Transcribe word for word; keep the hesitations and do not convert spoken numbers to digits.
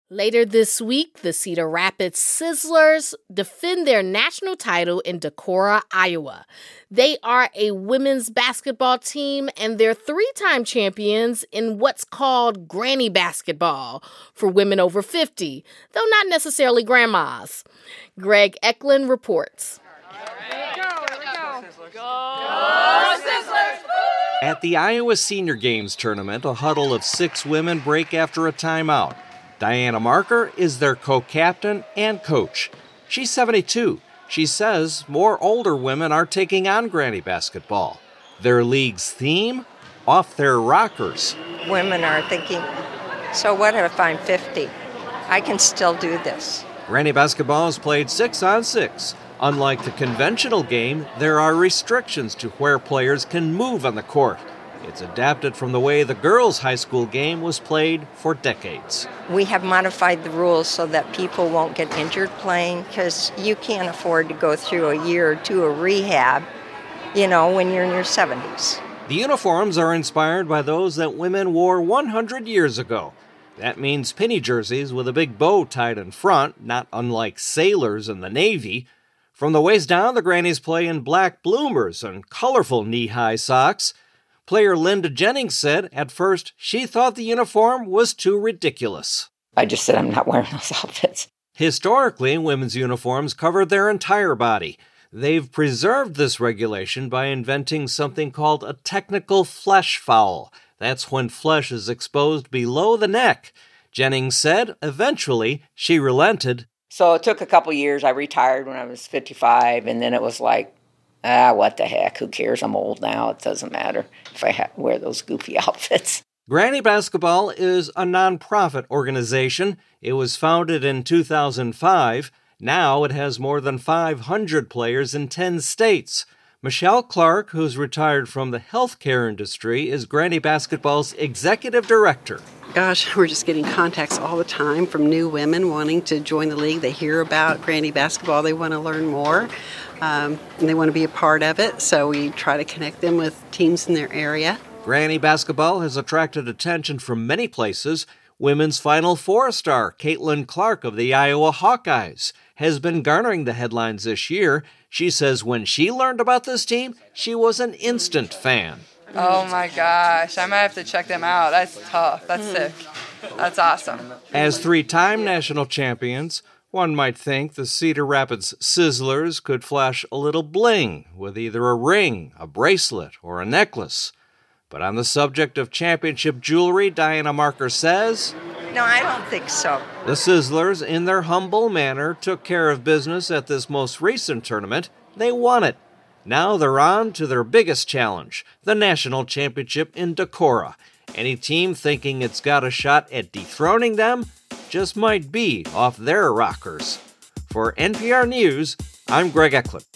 Later this week, the Cedar Rapids Sizzlers defend their national title in Decorah, Iowa. They are a women's basketball team, and they're three-time champions in what's called granny basketball for women over fifty, though not necessarily grandmas. Greg Eklund reports. Here we go, here we go. Go Sizzlers! At the Iowa Senior Games tournament, a huddle of six women break after a timeout. Diana Marker is their co-captain and coach. She's seventy-two. She says more older women are taking on granny basketball. Their league's theme? Off their rockers. Women are thinking, so what if I'm fifty? I can still do this. Granny basketball is played six on six. Unlike the conventional game, there are restrictions to where players can move on the court. It's adapted from the way the girls' high school game was played for decades. We have modified the rules so that people won't get injured playing, because you can't afford to go through a year or two of rehab, you know, when you're in your seventies. The uniforms are inspired by those that women wore one hundred years ago. That means penny jerseys with a big bow tied in front, not unlike sailors in the Navy. From the waist down, the grannies play in black bloomers and colorful knee-high socks. Player Linda Jennings said at first she thought the uniform was too ridiculous. I just said I'm not wearing those outfits. Historically, women's uniforms covered their entire body. They've preserved this regulation by inventing something called a technical flesh foul. That's when flesh is exposed below the neck. Jennings said eventually she relented. So it took a couple years. I retired when I was fifty-five, and then it was like, ah, what the heck? Who cares? I'm old now. It doesn't matter if I ha- wear those goofy outfits. Granny Basketball is a nonprofit organization. It was founded in two thousand five. Now it has more than five hundred players in ten states. Michelle Clark, who's retired from the healthcare industry, is Granny Basketball's executive director. Gosh, we're just getting contacts all the time from new women wanting to join the league. They hear about Granny Basketball. They want to learn more, um, and they want to be a part of it. So we try to connect them with teams in their area. Granny Basketball has attracted attention from many places. Women's Final Four star Caitlin Clark of the Iowa Hawkeyes has been garnering the headlines this year. She says when she learned about this team, she was an instant fan. Oh my gosh, I might have to check them out. That's tough. That's sick. That's awesome. As three-time national champions, one might think the Cedar Rapids Sizzlers could flash a little bling with either a ring, a bracelet, or a necklace. But on the subject of championship jewelry, Diana Marker says, No, I don't think so. The Sizzlers, in their humble manner, took care of business at this most recent tournament. They won it. Now they're on to their biggest challenge, the national championship in Decorah. Any team thinking it's got a shot at dethroning them just might be off their rockers. For N P R News, I'm Greg Eklund.